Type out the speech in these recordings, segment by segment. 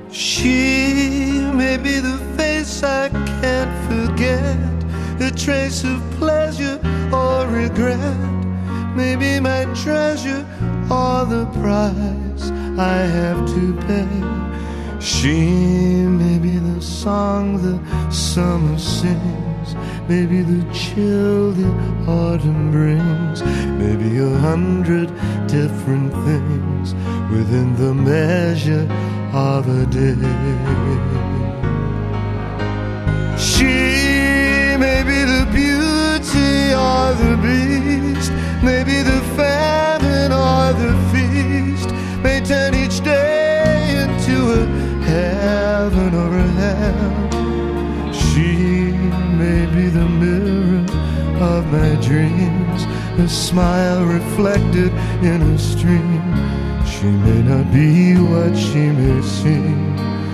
She may be the face I can't forget, a trace of pleasure or regret, maybe my treasure or the price I have to pay. She may be the song the summer sings, maybe the chill the autumn brings, maybe 100 different things within the measure of a day. She may be the beauty or the beast, maybe the famine or the feast, may turn each day into a heaven or a hell. She may be the mirror of my dreams, a smile reflected in a stream. She may not be what she may seem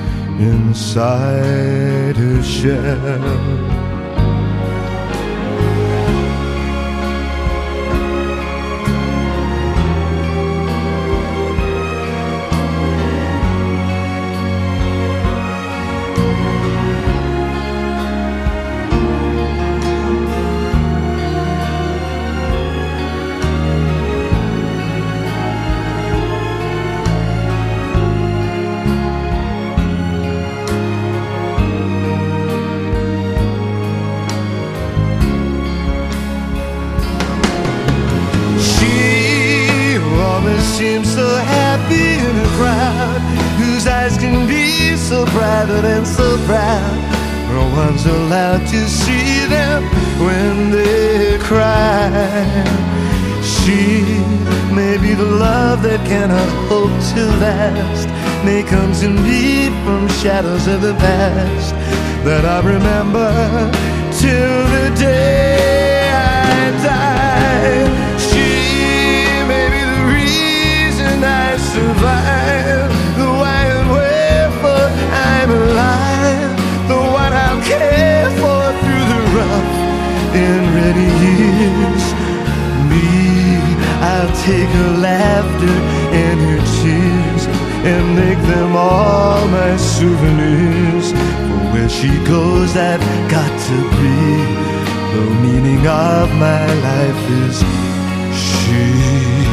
inside her shell. Seems so happy in a crowd whose eyes can be so private and so proud. No one's allowed to see them when they cry. She may be the love that cannot hope to last, may come to me from shadows of the past that I remember till the day I die. I survive, the why and wherefore I'm alive, the one I'll care for through the rough and ready years. Me, I'll take her laughter and her tears and make them all my souvenirs. For where she goes I've got to be, the meaning of my life is she.